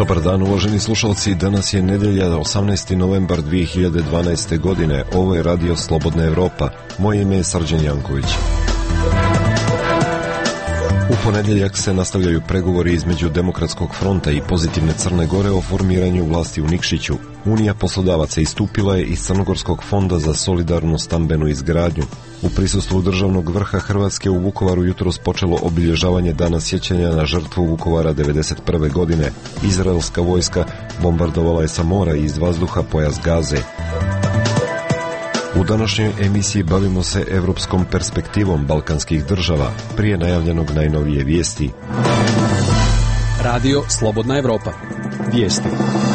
Dobar dan, uvaženi slušalci, danas je nedjelja 18. novembar 2012. godine. Ovo je Radio Slobodna Evropa. Moje ime je Srđan Janković. U ponedjeljak se nastavljaju pregovori između Demokratskog fronta i Pozitivne Crne Gore o formiranju vlasti u Nikšiću. Unija poslodavaca istupila je iz Crnogorskog fonda za solidarnu stambenu izgradnju. U prisustvu državnog vrha Hrvatske u Vukovaru jutros počelo obilježavanje dana sjećanja na žrtvu Vukovara 1991. godine. Izraelska vojska bombardovala je sa mora i iz vazduha pojas Gaze. U današnjoj emisiji bavimo se evropskom perspektivom balkanskih država, prije najavljenog najnovije vijesti. Radio Slobodna Evropa. Vijesti.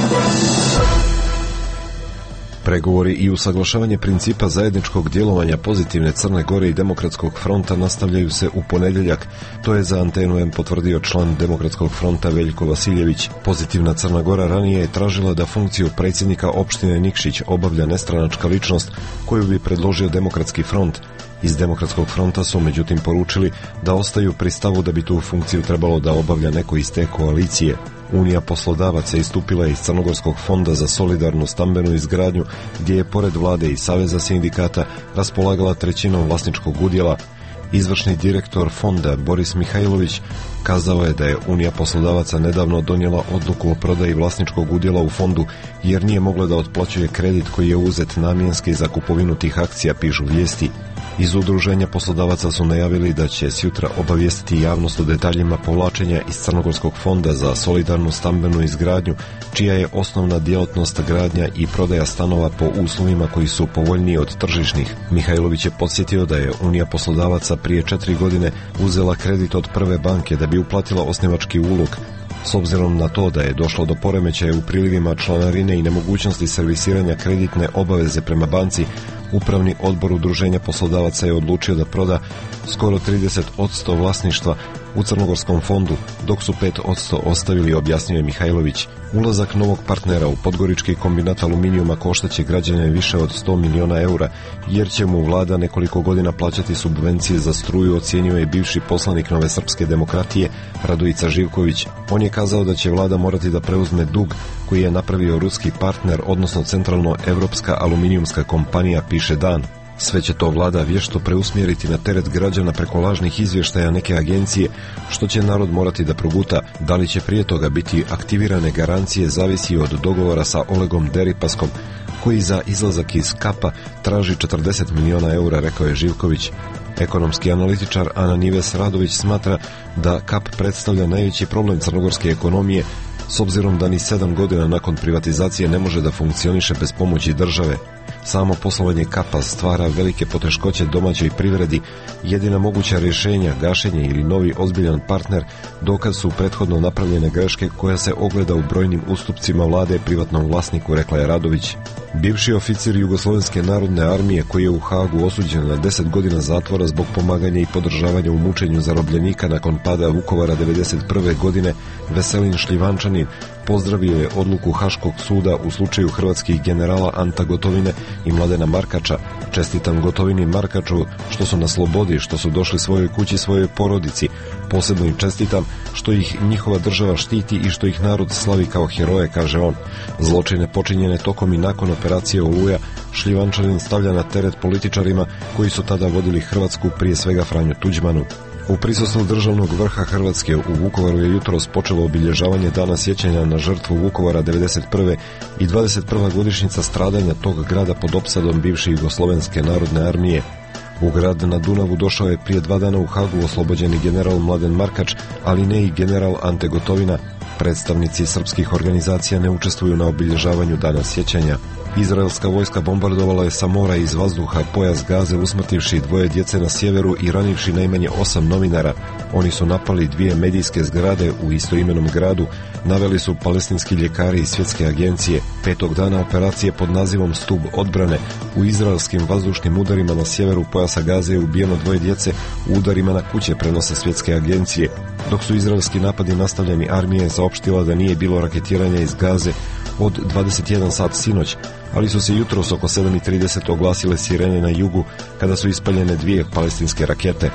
Pregovori i usaglašavanje principa zajedničkog djelovanja Pozitivne Crne Gore i Demokratskog fronta nastavljaju se u ponedjeljak. To je za Antenu M potvrdio član Demokratskog fronta Veljko Vasiljević. Pozitivna Crna Gora ranije je tražila da funkciju predsjednika opštine Nikšić obavlja nestranačka ličnost koju bi predložio Demokratski front. Iz Demokratskog fronta su međutim poručili da ostaju pri stavu da bi tu funkciju trebalo da obavlja neko iz te koalicije. Unija poslodavaca istupila je iz Crnogorskog fonda za solidarnu stambenu izgradnju, gdje je pored vlade i Saveza sindikata raspolagala trećinom vlasničkog udjela. Izvršni direktor fonda Boris Mihajlović kazao je da je Unija poslodavaca nedavno donijela odluku o prodaji vlasničkog udjela u fondu jer nije mogla da otplaćuje kredit koji je uzet namjenski za kupovinu tih akcija, pišu vijesti. Iz udruženja poslodavaca su najavili da će sjutra obavijestiti javnost o detaljima povlačenja iz Crnogorskog fonda za solidarnu stambenu izgradnju, čija je osnovna djelatnost gradnja i prodaja stanova po uslovima koji su povoljniji od tržišnih. Mihajlović je podsjetio da je Unija poslodavaca prije 4 godine uzela kredit od Prve banke da bi uplatila osnivački ulog. S obzirom na to da je došlo do poremećaja u prilivima članarine i nemogućnosti servisiranja kreditne obaveze prema banci, Upravni odbor udruženja poslodavaca je odlučio da proda skoro 30% vlasništva u Crnogorskom fondu, dok su 5% ostavili, objasnio je Mihajlović. Ulazak novog partnera u Podgorički kombinat aluminijuma koštaće građane više od 100 miliona eura, jer će mu vlada nekoliko godina plaćati subvencije za struju, ocjenjuje bivši poslanik Nove srpske demokratije Radojica Živković. On je kazao da će vlada morati da preuzme dug koji je napravio ruski partner, odnosno centralno-evropska aluminijumska kompanija, piše Dan. Sve će to vlada vješto preusmjeriti na teret građana preko lažnih izvještaja neke agencije, što će narod morati da proguta. Da li će prije toga biti aktivirane garancije zavisi od dogovora sa Olegom Deripaskom, koji za izlazak iz Kapa traži 40 miliona eura, rekao je Živković. Ekonomski analitičar Ana Nives Radović smatra da Kap predstavlja najveći problem crnogorske ekonomije, s obzirom da ni 7 godina nakon privatizacije ne može da funkcioniše bez pomoći države. Samo poslovanje Kapa stvara velike poteškoće domaćoj privredi. Jedina moguća rješenja, gašenje ili novi ozbiljan partner, dokaz su prethodno napravljene greške koja se ogleda u brojnim ustupcima vlade privatnom vlasniku, rekla je Radović. Bivši oficir Jugoslovenske narodne armije koji je u Hagu osuđen na 10 godina zatvora zbog pomaganja i podržavanja u mučenju zarobljenika nakon pada Vukovara 1991. godine, Veselin Šljivančanin, pozdravio je odluku Haškog suda u slučaju hrvatskih generala Anta Gotovine i Mladena Markača. Čestitam Gotovini i Markaču što su na slobodi, što su došli svojoj kući, svojoj porodici. Posebno im čestitam što ih njihova država štiti i što ih narod slavi kao heroje, kaže on. Zločine počinjene tokom i nakon operacije Oluja Šljivančanin stavlja na teret političarima koji su tada vodili Hrvatsku, prije svega Franju Tuđmanu. U prisustvu državnog vrha Hrvatske u Vukovaru je jutros počelo obilježavanje dana sjećanja na žrtvu Vukovara 1991. i 21. godišnjica stradanja tog grada pod opsadom bivše Jugoslovenske narodne armije. U grad na Dunavu došao je prije 2 dana u Hagu oslobođeni general Mladen Markač, ali ne i general Ante Gotovina. Predstavnici srpskih organizacija ne učestvuju na obilježavanju dana sjećanja. Izraelska vojska bombardovala je sa mora i iz vazduha pojas Gaze, usmrtivši 2 djece na sjeveru i ranivši najmanje 8 novinara. Oni su napali 2 medijske zgrade u istoimenom gradu, naveli su palestinski ljekari i svjetske agencije. 5. dana operacije pod nazivom Stub odbrane u izraelskim vazdušnim udarima na sjeveru pojasa Gaze je ubijeno 2 djece, u udarima na kuće, prenose svjetske agencije. Dok su izraelski napadi nastavljeni, armija je saopštila da nije bilo raketiranja iz Gaze od 21 sat sinoć, ali su se jutros oko 7:30 oglasile sirene na jugu kada su ispaljene 2 palestinske rakete.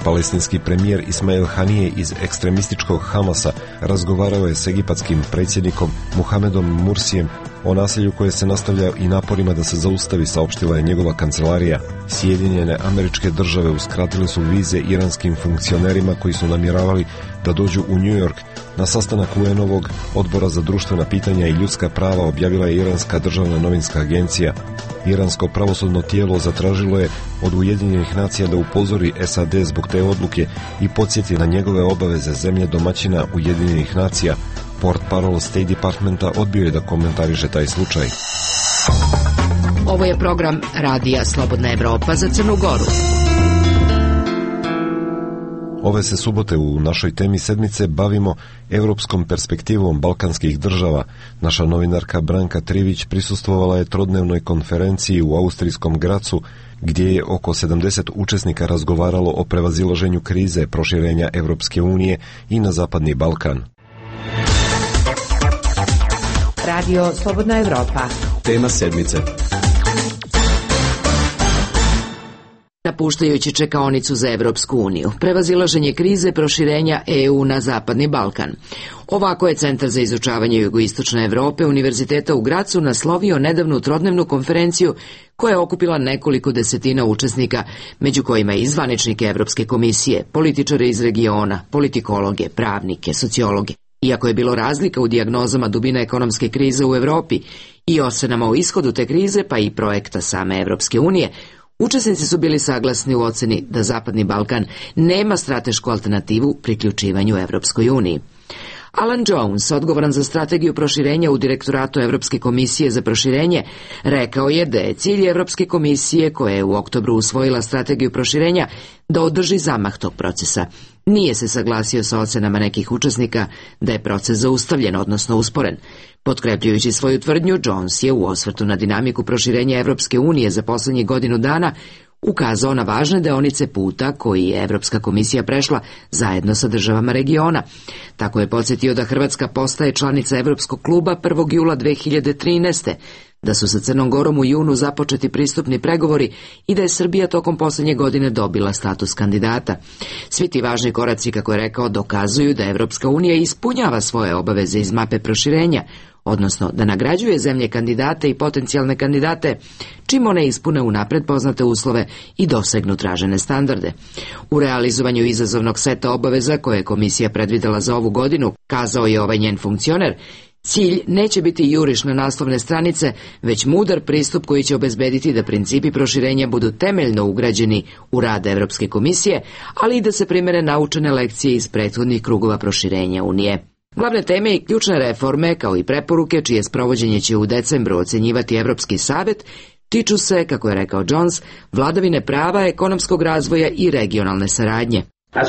Palestinski premijer Ismail Hanije iz ekstremističkog Hamasa razgovarao je s egipatskim predsjednikom Muhamedom Mursijem o nasilju koje se nastavlja i naporima da se zaustavi, saopštila je njegova kancelarija. Sjedinjene Američke Države uskratile su vize iranskim funkcionerima koji su namjeravali da dođu u New York. Na sastanak UN-ovog odbora za društvena pitanja i ljudska prava objavila je Iranska državna novinska agencija. Iransko pravosudno tijelo zatražilo je od Ujedinjenih nacija da upozori SAD zbog te odluke i podsjeti na njegove obaveze zemlje domaćina Ujedinjenih nacija. Portparol State Departmenta odbio je da komentariše taj slučaj. Ovo je program Radija Slobodna Evropa za Crnu Goru. Ove se subote u našoj temi sedmice bavimo evropskom perspektivom balkanskih država. Naša novinarka Branka Trivić prisustvovala je trodnevnoj konferenciji u austrijskom Gracu, gdje je oko 70 učesnika razgovaralo o prevazilaženju krize proširenja Evropske unije i na Zapadni Balkan. Radio Slobodna Evropa. Tema sedmice. Napuštajući čekaonicu za Evropsku uniju, prevazilaženje krize proširenja EU na Zapadni Balkan. Ovako je Centar za izučavanje jugoistočne Evrope Univerziteta u Gracu naslovio nedavnu trodnevnu konferenciju koja je okupila nekoliko desetina učesnika, među kojima i zvaničnike Evropske komisije, političare iz regiona, politikologe, pravnike, sociologe. Iako je bilo razlika u dijagnozama dubine ekonomske krize u Evropi i ocenama o ishodu te krize, pa i projekta same Evropske unije, učesnici su bili saglasni u oceni da Zapadni Balkan nema stratešku alternativu priključivanju Evropskoj uniji. Alan Jones, odgovoran za strategiju proširenja u Direktoratu Evropske komisije za proširenje, rekao je da je cilj Evropske komisije, koja je u oktobru usvojila strategiju proširenja, da održi zamah tog procesa. Nije se saglasio sa ocenama nekih učesnika da je proces zaustavljen, odnosno usporen. Potkrepljujući svoju tvrdnju, Jones je u osvrtu na dinamiku proširenja Evropske unije za poslednjih godinu dana ukazao na važne deonice puta koji je Evropska komisija prešla zajedno sa državama regiona. Tako je podsjetio da Hrvatska postaje članica Evropskog kluba 1. jula 2013. da su sa Crnom Gorom u junu započeti pristupni pregovori i da je Srbija tokom posljednje godine dobila status kandidata. Svi ti važni koraci, kako je rekao, dokazuju da Evropska unija ispunjava svoje obaveze iz mape proširenja, odnosno da nagrađuje zemlje kandidate i potencijalne kandidate čim one ispune unapred poznate uslove i dosegnu tražene standarde. U realizovanju izazovnog seta obaveza koje je komisija predvidela za ovu godinu, kazao je ovaj njen funkcioner, cilj neće biti juriš na naslovne stranice, već mudar pristup koji će obezbediti da principi proširenja budu temeljno ugrađeni u rad Evropske komisije, ali i da se primere naučene lekcije iz prethodnih krugova proširenja Unije. Glavne teme i ključne reforme, kao i preporuke, čije sprovođenje će u decembru ocenjivati Evropski savet, tiču se, kako je rekao Jones, vladavine prava, ekonomskog razvoja i regionalne saradnje.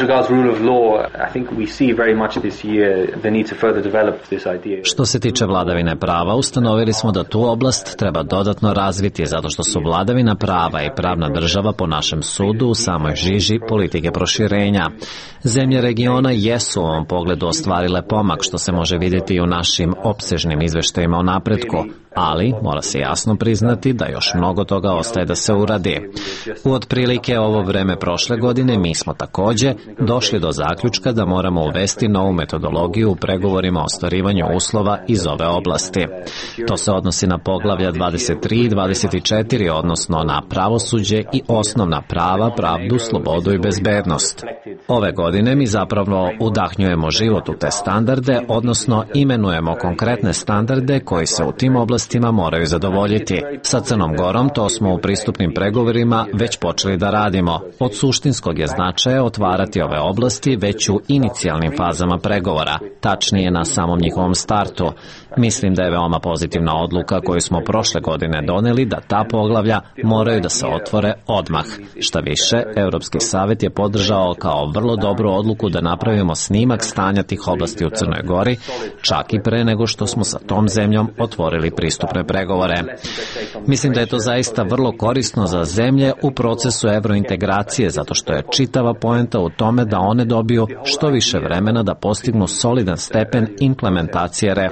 Što se tiče vladavine prava, ustanovili smo da tu oblast treba dodatno razviti, zato što su vladavina prava i pravna država po našem sudu u samoj žiži politike proširenja. Zemlje regiona jesu u ovom pogledu ostvarile pomak, što se može vidjeti i u našim opsežnim izveštajima o napretku, ali mora se jasno priznati da još mnogo toga ostaje da se uradi. U otprilike ovo vreme prošle godine mi smo takođe došli do zaključka da moramo uvesti novu metodologiju u pregovorima o ostvarivanju uslova iz ove oblasti. To se odnosi na poglavlja 23 i 24, odnosno na pravosuđe i osnovna prava, pravdu, slobodu i bezbednost. Ove godine mi zapravo udahnjujemo život u te standarde, odnosno imenujemo konkretne standarde koji se u tim oblastima moraju zadovoljiti. Sa Crnom Gorom to smo u pristupnim pregovorima već počeli da radimo. Od suštinskog je značaja otvarati ove oblasti već u inicijalnim fazama pregovora, tačnije na samom njihovom startu. Mislim da je veoma pozitivna odluka koju smo prošle godine doneli da ta poglavlja moraju da se otvore odmah. Šta više, Evropski savet je podržao kao vrlo dobru odluku da napravimo snimak stanja tih oblasti u Crnoj Gori, čak i pre nego što smo sa tom zemljom otvorili pristupne pregovore. Mislim da je to zaista vrlo korisno za zemlje u procesu evrointegracije, zato što je čitava poenta u tome da one dobiju što više vremena da postignu solidan stepen implementacije reformi.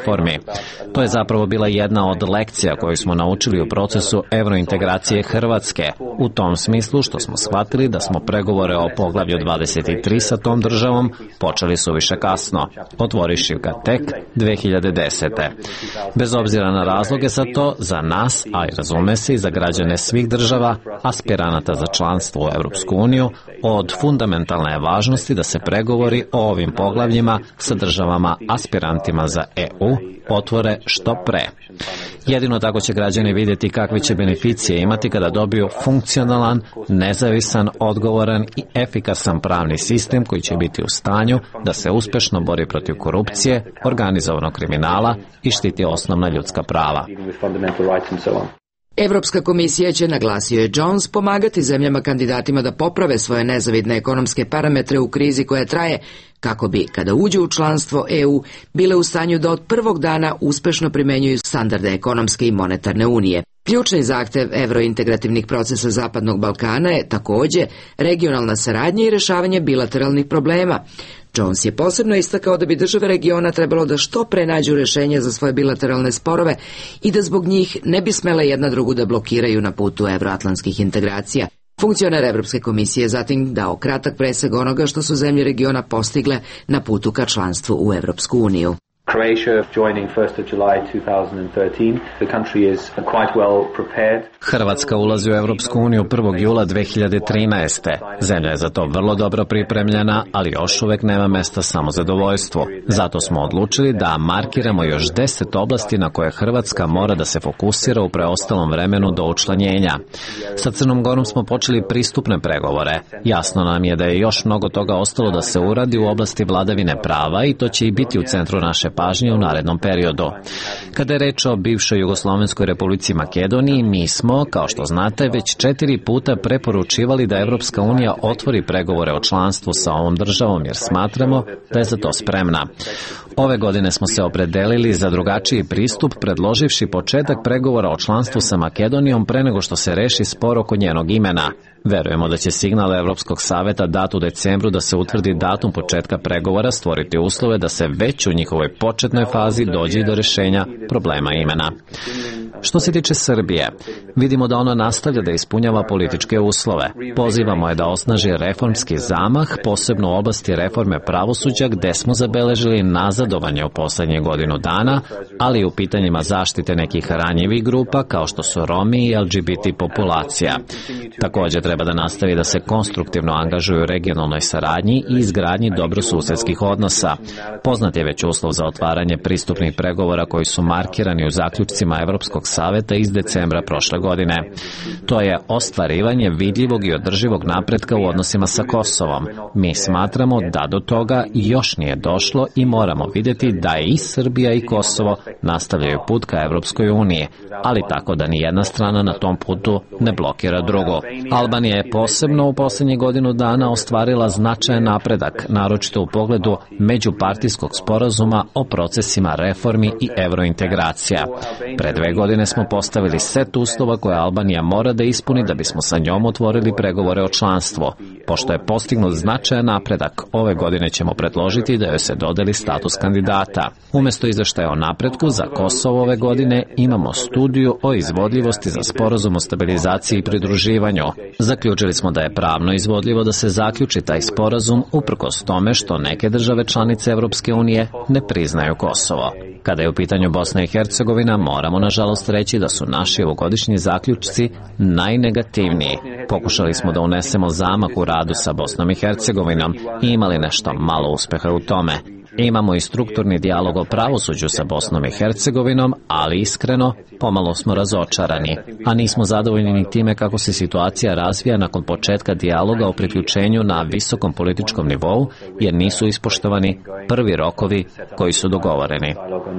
To je zapravo bila jedna od lekcija koju smo naučili u procesu evrointegracije Hrvatske, u tom smislu što smo shvatili da smo pregovore o poglavlju 23 sa tom državom počeli suviše kasno, otvorivši ga tek 2010. Bez obzira na razloge za to, za nas, a i razume se i za građane svih država, aspiranata za članstvo u Europsku uniju, od fundamentalne je važnosti da se pregovori o ovim poglavljima sa državama aspirantima za EU otvore što pre. Jedino tako će građani vidjeti kakve će beneficije imati kada dobiju funkcionalan, nezavisan, odgovoran i efikasan pravni sistem koji će biti u stanju da se uspešno bori protiv korupcije, organizovanog kriminala i štiti osnovna ljudska prava. Evropska komisija će, naglasio je Jones, pomagati zemljama kandidatima da poprave svoje nezavidne ekonomske parametre u krizi koja traje, kako bi, kada uđu u članstvo EU, bile u stanju da od prvog dana uspešno primenjuju standarde ekonomske i monetarne unije. Ključni zahtev evrointegrativnih procesa Zapadnog Balkana je takođe regionalna saradnja i rešavanje bilateralnih problema. Jones je posebno istakao da bi države regiona trebalo da što pre nađu rešenje za svoje bilateralne sporove i da zbog njih ne bi smele jedna drugu da blokiraju na putu evroatlantskih integracija. Funkcioner Evropske komisije je zatim dao kratak presek onoga što su zemlje regiona postigle na putu ka članstvu u Evropsku uniju. Hrvatska ulazi u Evropsku uniju 1. jula 2013. Zemlja je za to vrlo dobro pripremljena, ali još uvek nema mesta samozadovoljstvu. Zato smo odlučili da markiramo još 10 oblasti na koje Hrvatska mora da se fokusira u preostalom vremenu do učlanjenja. Sa Crnom Gorom smo počeli pristupne pregovore. Jasno nam je da je još mnogo toga ostalo da se uradi u oblasti vladavine prava i to će i biti u centru naše pažnje u narednom periodu. Kada je reč o bivšoj Jugoslovenskoj republici Makedoniji, mi smo, kao što znate, već 4 puta preporučivali da Evropska unija otvori pregovore o članstvu sa ovom državom jer smatramo da je za to spremna. Ove godine smo se opredelili za drugačiji pristup, predloživši početak pregovora o članstvu sa Makedonijom pre nego što se reši spor oko njenog imena. Verujemo da će signal Evropskog saveta dat u decembru da se utvrdi datum početka pregovora stvoriti uslove da se već u njihovoj početnoj fazi dođe do rešenja problema imena. Što se tiče Srbije, vidimo da ona nastavlja da ispunjava političke uslove. Pozivamo je da osnaži reformski zamah, posebno u oblasti reforme pravosuđa gde smo zabeležili nazadovanje u poslednjih godinu dana, ali i u pitanjima zaštite nekih ranjivih grupa kao što su Romi i LGBT populacija. Takođe treba da nastavi da se konstruktivno angažuju u regionalnoj saradnji i izgradnji dobrosusedskih odnosa. Poznat je već uslov za otvaranje pristupnih pregovora koji su markirani u zaključcima Evropskog saveta iz decembra prošle godine. To je ostvarivanje vidljivog i održivog napretka u odnosima sa Kosovom. Mi smatramo da do toga još nije došlo i moramo vidjeti da i Srbija i Kosovo nastavljaju put ka Evropskoj uniji, ali tako da ni jedna strana na tom putu ne blokira drugu. Albanija je posebno u poslednjih godinu dana ostvarila značajan napredak, naročito u pogledu međupartijskog sporazuma o procesima reformi i evrointegracija. Pre 2 godine smo postavili set uslova koje Albanija mora da ispuni da bismo sa njom otvorili pregovore o članstvu. Pošto je postignut značajan napredak, ove godine ćemo predložiti da joj se dodeli status kandidata. Umesto izveštaja o napretku za Kosovo ove godine imamo studiju o izvodljivosti za sporazum o stabilizaciji i pridruživanju. Zaključili smo da je pravno izvodljivo da se zaključi taj sporazum uprkos tome što neke države članice Evropske unije ne priznaju Kosovo. Kada je u pitanju Bosna i Hercegovina, moramo nažalost reći da su naši ovogodišnji zaključci najnegativniji. Pokušali smo da unesemo zamah u radu sa Bosnom i Hercegovinom i imali nešto malo uspeha u tome. Imamo i strukturni dijalog o pravosuđu sa Bosnom i Hercegovinom, ali iskreno, pomalo smo razočarani, a nismo zadovoljni ni time kako se situacija razvija nakon početka dijaloga o priključenju na visokom političkom nivou, jer nisu ispoštovani prvi rokovi koji su dogovoreni.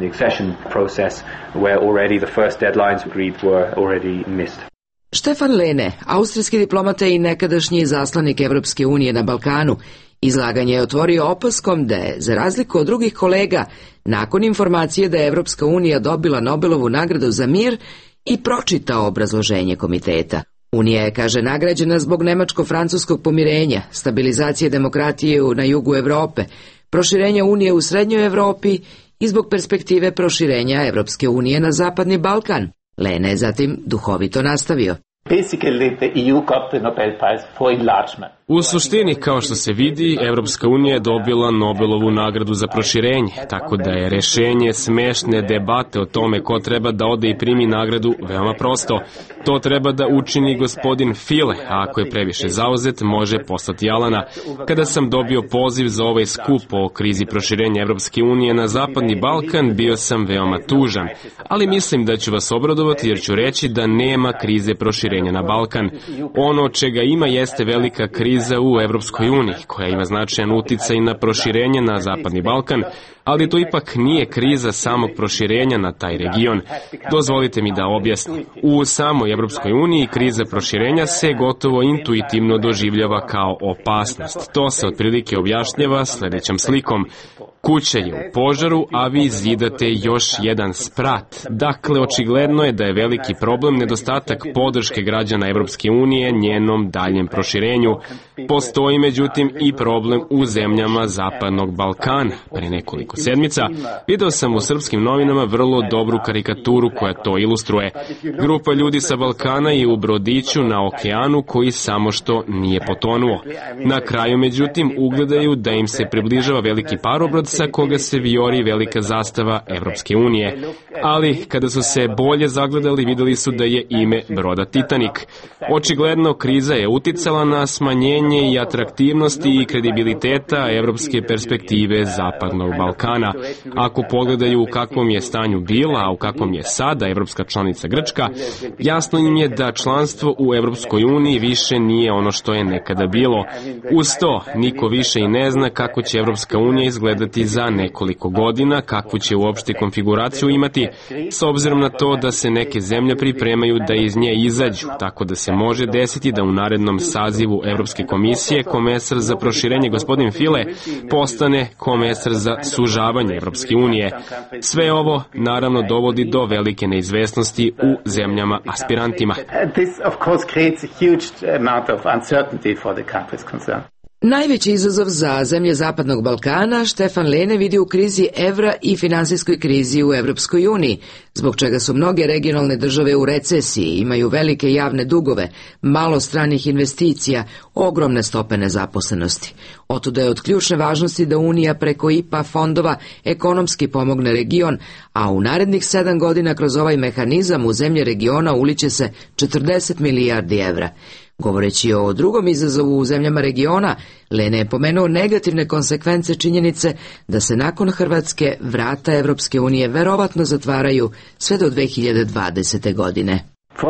Stefan Lehne, austrijski diplomata i nekadašnji izaslanik Evropske unije na Balkanu, izlaganje je otvorio opaskom da je, za razliku od drugih kolega, nakon informacije da je Evropska unija dobila Nobelovu nagradu za mir, i pročitao obrazloženje komiteta. Unija je, kaže, nagrađena zbog nemačko-francuskog pomirenja, stabilizacije demokratije na jugu Evrope, proširenja Unije u srednjoj Evropi i zbog perspektive proširenja Evropske unije na Zapadni Balkan. Lehne je zatim duhovito nastavio. U suštini, kao što se vidi, Evropska unija je dobila Nobelovu nagradu za proširenje, tako da je rešenje smešne debate o tome ko treba da ode i primi nagradu veoma prosto. To treba da učini gospodin File, a ako je previše zauzet, može poslati Alana. Kada sam dobio poziv za ovaj skup o krizi proširenja Evropske unije na Zapadni Balkan, bio sam veoma tužan, ali mislim da ću vas obradovati jer ću reći da nema krize proširenja na Balkan. Ono čega ima jeste velika kriza u Evropskoj uniji, koja ima značajan uticaj na proširenje na Zapadni Balkan, ali to ipak nije kriza samog proširenja na taj region. Dozvolite mi da objasnim. U samoj Evropskoj uniji kriza proširenja se gotovo intuitivno doživljava kao opasnost. To se otprilike objašnjava sledećom slikom. Kuća je u požaru, a vi zidate još jedan sprat. Dakle, očigledno je da je veliki problem nedostatak podrške građana Evropske unije njenom daljem proširenju. Postoji međutim i problem u zemljama Zapadnog Balkana. Pre nekoliko sedmica video sam u srpskim novinama vrlo dobru karikaturu koja to ilustruje. Grupa ljudi sa Balkana je u brodiću na okeanu koji samo što nije potonuo. Na kraju međutim ugledaju da im se približava veliki parobrod sa koga se vijori velika zastava Evropske unije. Ali kada su se bolje zagledali, videli su da je ime broda Titanik. Očigledno kriza je uticala na smanjenje i atraktivnosti i kredibiliteta evropske perspektive Zapadnog Balkana. Ako pogledaju u kakvom je stanju bila, a u kakvom je sada evropska članica Grčka, jasno im je da članstvo u Evropskoj uniji više nije ono što je nekada bilo. Uz to, niko više i ne zna kako će Evropska unija izgledati za nekoliko godina, kakvu će uopšte konfiguraciju imati, s obzirom na to da se neke zemlje pripremaju da iz nje izađu, tako da se može desiti da u narednom sazivu Evropske komisije komesar za proširenje gospodin File postane komesar za sužavanje Evropske unije. Sve ovo naravno dovodi do velike neizvesnosti u zemljama aspirantima. Najveći izazov za zemlje Zapadnog Balkana Štefan Lehne vidi u krizi evra i finansijskoj krizi u Evropskoj uniji, zbog čega su mnoge regionalne države u recesiji, imaju velike javne dugove, malo stranih investicija, ogromne stope nezaposlenosti. Otuda je od ključne važnosti da Unija preko IPA fondova ekonomski pomogne region, a u narednih 7 godina kroz ovaj mehanizam u zemlje regiona uliće se 40 milijardi evra. Govoreći o drugom izazovu u zemljama regiona, Lehne je pomenuo negativne konsekvence činjenice da se nakon Hrvatske vrata Evropske unije verovatno zatvaraju sve do 2020. godine.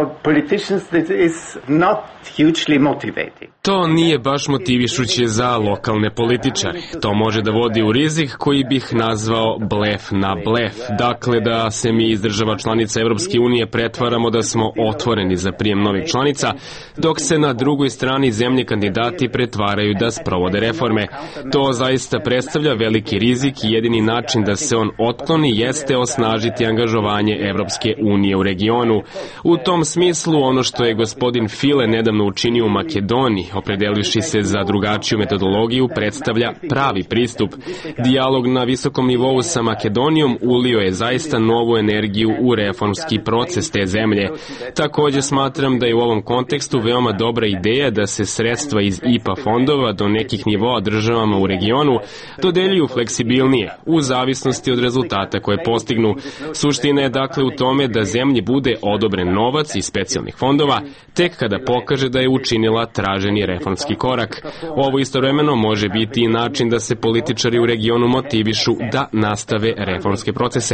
To nije baš motivišuće za lokalne političare. To može da vodi u rizik koji bih nazvao blef na blef. Dakle, da se mi iz država članica Evropske unije pretvaramo da smo otvoreni za prijem novih članica, dok se na drugoj strani zemlje kandidati pretvaraju da sprovode reforme. To zaista predstavlja veliki rizik i jedini način da se on otkloni jeste osnažiti angažovanje Evropske unije u regionu. U tom smislu, ono što je gospodin File nedavno učinio u Makedoniji, opredelivši se za drugačiju metodologiju, predstavlja pravi pristup. Dijalog na visokom nivou sa Makedonijom ulio je zaista novu energiju u reformski proces te zemlje. Takođe smatram da je u ovom kontekstu veoma dobra ideja da se sredstva iz IPA fondova do nekih nivoa državama u regionu dodeljuju fleksibilnije, u zavisnosti od rezultata koje postignu. Suština je dakle u tome da zemlji bude odobren novac iz specijalnih fondova, tek kada pokaže da je učinila traženi reformski korak. Ovo istovremeno može biti i način da se političari u regionu motivišu da nastave reformske procese.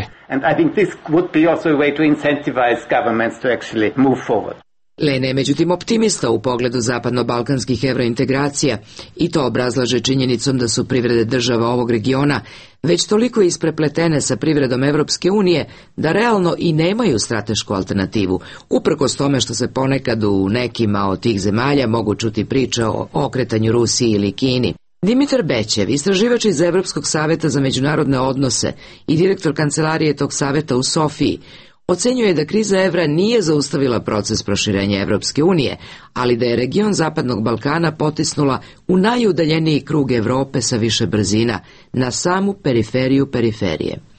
Lehne je međutim optimista u pogledu zapadno-balkanskih evrointegracija i to obrazlaže činjenicom da su privrede država ovog regiona već toliko isprepletene sa privredom Evropske unije da realno i nemaju stratešku alternativu, uprkos tome što se ponekad u nekima od tih zemalja mogu čuti priče o okretanju Rusiji ili Kini. Dimitar Bećev, istraživač iz Evropskog saveta za međunarodne odnose i direktor kancelarije tog saveta u Sofiji, ocenjuje da kriza evra nije zaustavila proces proširenja Evropske unije, ali da je region Zapadnog Balkana potisnula u najudaljeniji krug Evrope sa više brzina, na samu periferiju periferije.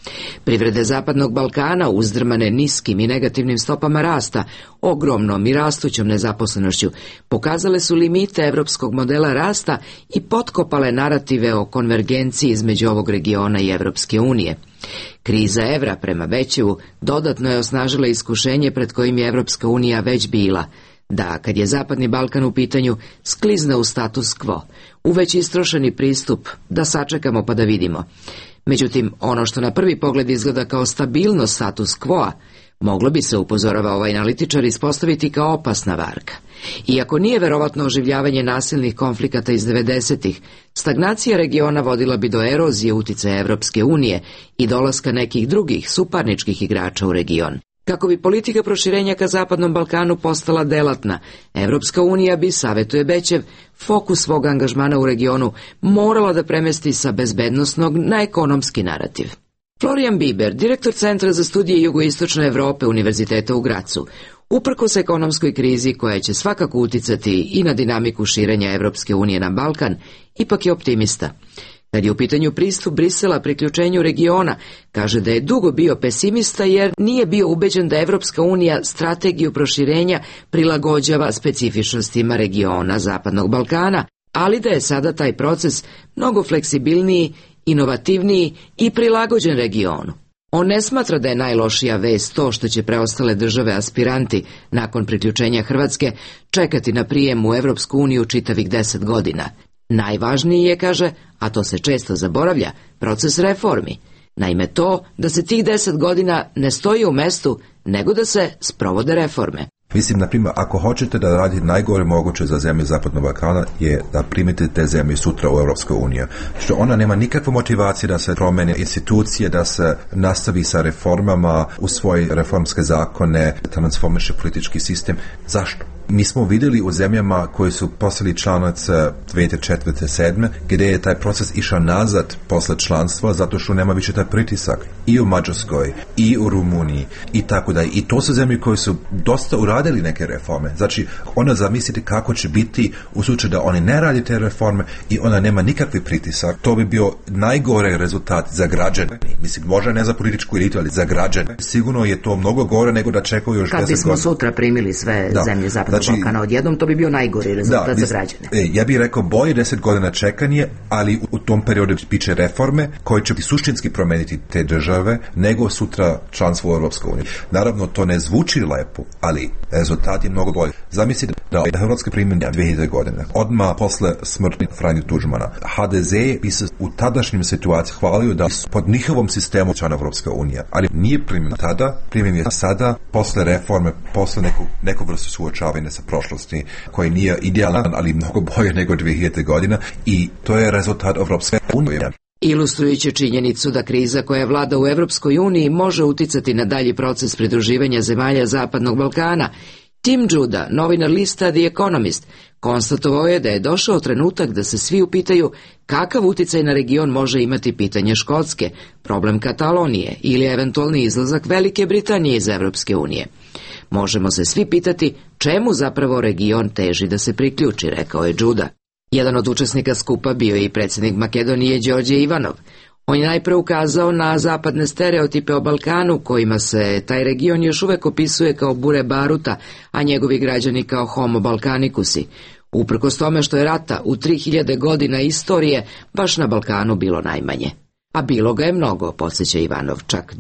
Privrede Zapadnog Balkana, uzdrmane niskim i negativnim stopama rasta, ogromnom i rastućom nezaposlenošću, pokazale su limite evropskog modela rasta i potkopale narative o konvergenciji između ovog regiona i Evropske unije. Kriza evra, prema Bećevu, dodatno je osnažila iskušenje pred kojim je Evropska unija već bila, da, kad je Zapadni Balkan u pitanju, sklizne u status quo, u već istrošeni pristup, da sačekamo pa da vidimo. Međutim, ono što na prvi pogled izgleda kao stabilnost status quo-a, moglo bi se, upozorava ovaj analitičar, ispostaviti kao opasna varka. Iako nije verovatno oživljavanje nasilnih konflikata iz 90-ih, stagnacija regiona vodila bi do erozije uticaja Evropske unije i dolaska nekih drugih suparničkih igrača u region. Kako bi politika proširenja ka Zapadnom Balkanu postala delatna, Evropska unija bi, savetuje Bećev, fokus svog angažmana u regionu morala da premesti sa bezbednosnog na ekonomski narativ. Florian Biber, direktor Centra za studije jugoistočne Evrope Univerziteta u Gracu, uprkos ekonomskoj krizi koja će svakako uticati i na dinamiku širenja Evropske unije na Balkan, ipak je optimista. Kad je u pitanju pristup Brisela priključenju regiona, kaže da je dugo bio pesimista jer nije bio ubeđen da Evropska unija strategiju proširenja prilagođava specifičnostima regiona Zapadnog Balkana, ali da je sada taj proces mnogo fleksibilniji, inovativniji i prilagođen regionu. On ne smatra da je najlošija vest to što će preostale države aspiranti, nakon priključenja Hrvatske, čekati na prijem u Evropsku uniju čitavih 10 godina. Najvažniji je, kaže, a to se često zaboravlja, proces reformi. Naime to da se tih 10 godina ne stoji u mestu, nego da se sprovode reforme. Mislim, na primjer, ako hoćete da radite najgore moguće za zemlje Zapadnog Balkana je da primite te zemlje sutra u Europskoj uniji. Što ona nema nikakvu motivaciju da se promene institucije, da se nastavi sa reformama, usvoji reformske zakone, transformiše politički sistem. Zašto? Mi smo vidjeli u zemljama koji su postali članice 2004. 2007. gdje je taj proces išao nazad posle članstva zato što nema više taj pritisak i u Mađarskoj i u Rumuniji i tako da. I to su zemlje koje su dosta uradili neke reforme. Znači, ona zamislite kako će biti u slučaju da oni ne radi te reforme i ona nema nikakvi pritisak. To bi bio najgore rezultat za građane. Mislim, možda ne za političku elitu, ali za građane. Sigurno je to mnogo gore nego da čekaju još 10 godina. Kad bismo sutra primili sve zemlje Zapadnog Balkana odjednom, to bi bio najgori rezultat za građane. Ja bih rekao bolje 10 godina čekanje, ali u tom periodu biće reforme koje će suštinski promeniti te države nego sutra članstvo u Europskoj uniji. Naravno, to ne zvuči lepo, ali rezultat je mnogo bolji. Zamislite da Hrvatska primjenja 2000 godine, odmah posle smrti Franje Tuđmana. HDZ bi se u tadašnjim situaciji hvalio da su pod njihovom sistemu člana Europske unije, ali nije primjen tada, primjen je sada, posle reforme, posle neku vrstu suočavanja sa prošlosti, koji nije idealan, ali mnogo bolje nego 2000 godina i to je rezultat Europske unije. Ilustrujući činjenicu da kriza koja vlada u Evropskoj uniji može uticati na dalji proces pridruživanja zemalja Zapadnog Balkana, Tim Judah, novinar lista The Economist, konstatovao je da je došao trenutak da se svi upitaju kakav uticaj na region može imati pitanje Škotske, problem Katalonije ili eventualni izlazak Velike Britanije iz Evropske unije. Možemo se svi pitati čemu zapravo region teži da se priključi, rekao je Judah. Jedan od učesnika skupa bio je i predsjednik Makedonije Đorđe Ivanov. On je najpre ukazao na zapadne stereotipe o Balkanu, kojima se taj region još uvek opisuje kao bure baruta, a njegovi građani kao homo balkanikusi. Uprkos tome što je rata u 3000 godina istorije baš na Balkanu bilo najmanje. A bilo ga je mnogo, podsjeća Ivanov, čak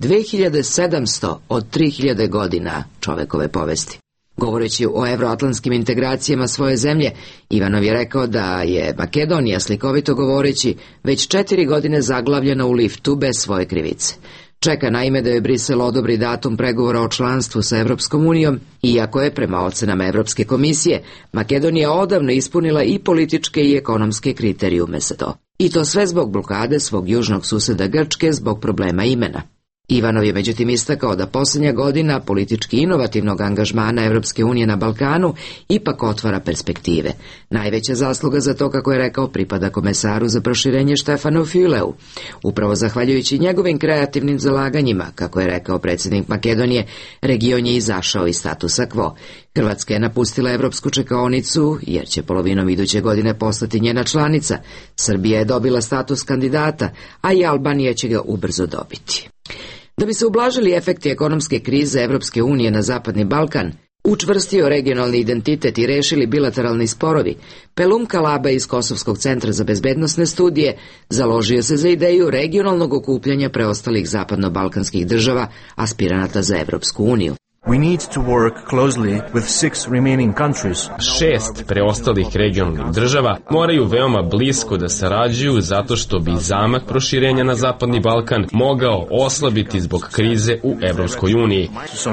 2700 od 3000 godina čovekove povesti. Govoreći o evroatlantskim integracijama svoje zemlje, Ivanov je rekao da je Makedonija, slikovito govoreći, već 4 godine zaglavljena u liftu bez svoje krivice. Čeka naime da je Brisel odobri datum pregovora o članstvu sa Evropskom unijom, iako je, prema ocenama Evropske komisije, Makedonija odavno ispunila i političke i ekonomske kriterijume za to. I to sve zbog blokade svog južnog suseda Grčke zbog problema imena. Ivanov je međutim istakao da posljednja godina politički inovativnog angažmana Evropske unije na Balkanu ipak otvara perspektive. Najveća zasluga za to, kako je rekao, pripada komesaru za proširenje Štefanu Füleu. Upravo zahvaljujući njegovim kreativnim zalaganjima, kako je rekao predsjednik Makedonije, region je izašao iz statusa quo. Hrvatska je napustila evropsku čekaonicu, jer će polovinom iduće godine postati njena članica. Srbija je dobila status kandidata, a i Albanija će ga ubrzo dobiti. Da bi se ublažili efekti ekonomske krize Evropske unije na Zapadni Balkan, učvrstio regionalni identitet i rešili bilateralni sporovi, Pelum Kalaba iz Kosovskog centra za bezbednosne studije založio se za ideju regionalnog okupljanja preostalih zapadno-balkanskih država aspiranata za Evropsku uniju. We need to work closely with 6 remaining countries. 6 preostalih regionalnih država moraju veoma blisko da sarađuju zato što bi zamah proširenja na Zapadni Balkan mogao oslabiti zbog krize u Evropskoj uniji.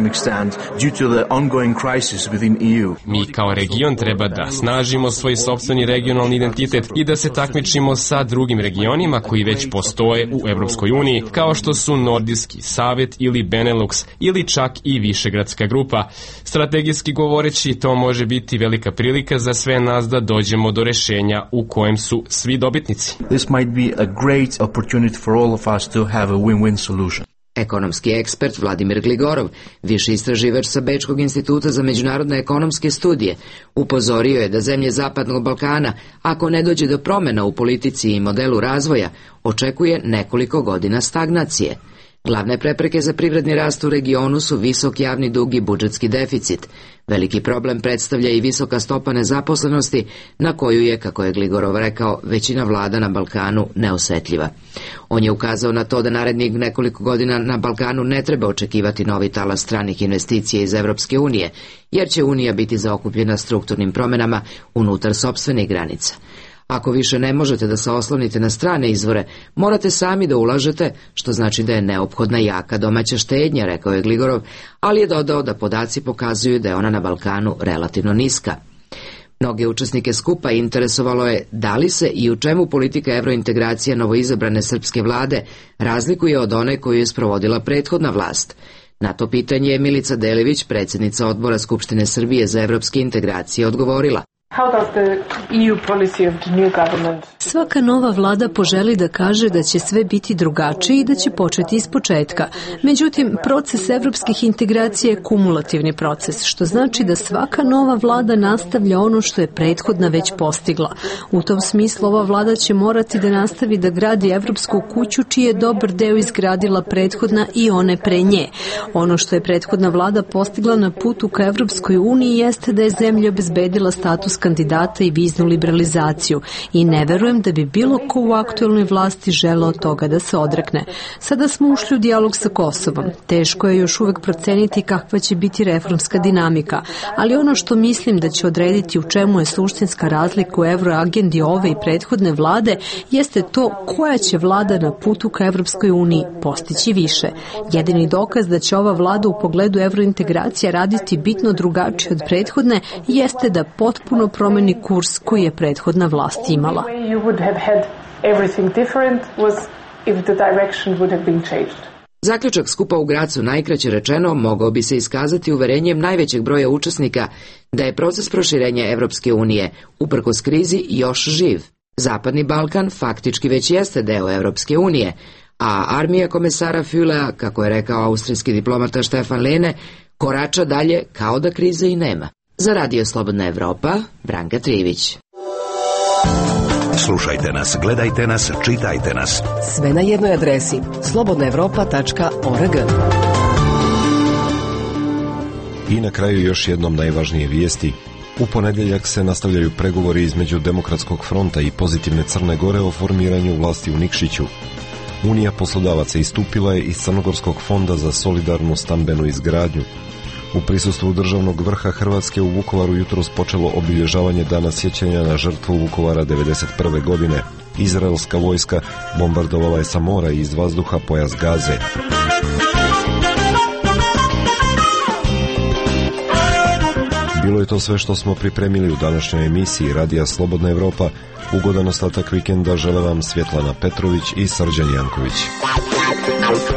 Mi kao region treba da snažimo svoj sopstveni regionalni identitet i da se takmičimo sa drugim regionima koji već postoje u Evropskoj uniji, kao što su Nordijski savet ili Benelux ili čak i Višegradska grupa. Strategijski govoreći, to može biti velika prilika za sve nas da dođemo do rešenja u kojem su svi dobitnici. This might be a great opportunity for all of us to have a win-win solution. Ekonomski ekspert Vladimir Gligorov, viši istraživač sa Bečkog instituta za međunarodne ekonomske studije, upozorio je da zemlje Zapadnog Balkana, ako ne dođe do promena u politici i modelu razvoja, očekuje nekoliko godina stagnacije. Glavne prepreke za privredni rast u regionu su visok javni dug i budžetski deficit. Veliki problem predstavlja i visoka stopa nezaposlenosti, na koju je, kako je Gligorov rekao, većina vlada na Balkanu neosetljiva. On je ukazao na to da narednih nekoliko godina na Balkanu ne treba očekivati novi talas stranih investicija iz Evropske unije, jer će Unija biti zaokupljena strukturnim promenama unutar sopstvenih granica. Ako više ne možete da se oslonite na strane izvore, morate sami da ulažete, što znači da je neophodna jaka domaća štednja, rekao je Gligorov, ali je dodao da podaci pokazuju da je ona na Balkanu relativno niska. Mnoge učesnike skupa interesovalo je da li se i u čemu politika evrointegracije novoizabrane srpske vlade razlikuje od one koju je sprovodila prethodna vlast. Na to pitanje je Milica Delević, predsjednica Odbora Skupštine Srbije za evropske integracije, odgovorila. Svaka nova vlada poželi da kaže da će sve biti drugačije i da će početi iz početka. Međutim, proces evropskih integracija je kumulativni proces, što znači da svaka nova vlada nastavlja ono što je prethodna već postigla. U tom smislu ova vlada će morati da nastavi da gradi evropsku kuću čiji je dobar deo izgradila prethodna i one pre nje. Ono što je prethodna vlada postigla na putu ka Evropskoj uniji jeste da je zemlja obezbedila status kandidata i viznu liberalizaciju i ne verujem da bi bilo ko u aktuelnoj vlasti želeo toga da se odrekne. Sada smo ušli u dijalog sa Kosovom. Teško je još uvek proceniti kakva će biti reformska dinamika, ali ono što mislim da će odrediti u čemu je suštinska razlika u evroagendi ove i prethodne vlade jeste to koja će vlada na putu ka Evropskoj uniji postići više. Jedini dokaz da će ova vlada u pogledu evrointegracija raditi bitno drugačije od prethodne jeste da potpuno promeni kurs koji je prethodna vlast imala. Zaključak skupa u Gracu, najkraće rečeno, mogao bi se iskazati uverenjem najvećeg broja učesnika da je proces proširenja Evropske unije, uprkos krizi, još živ. Zapadni Balkan faktički već jeste deo Evropske unije, a armija komesara Fülea, kako je rekao austrijski diplomata Stefan Lehne, korača dalje kao da krize i nema. Za Radio Slobodna Evropa, Branka Trivić. Slušajte nas, gledajte nas, čitajte nas. Sve na jednoj adresi slobodnaevropa.org. I na kraju još jednom najvažnije vijesti. U ponedjeljak se nastavljaju pregovori između Demokratskog fronta i Pozitivne Crne Gore o formiranju vlasti u Nikšiću. Unija poslodavaca istupila je iz Crnogorskog fonda za solidarnu stambenu izgradnju. U prisustvu državnog vrha Hrvatske u Vukovaru jutros počelo obilježavanje dana sjećanja na žrtvu Vukovara 1991. godine. Izraelska vojska bombardovala je sa mora i iz vazduha pojas Gaze. Bilo je to sve što smo pripremili u današnjoj emisiji Radija Slobodna Evropa. Ugodan ostatak vikenda žele vam Svjetlana Petrović i Srđan Janković.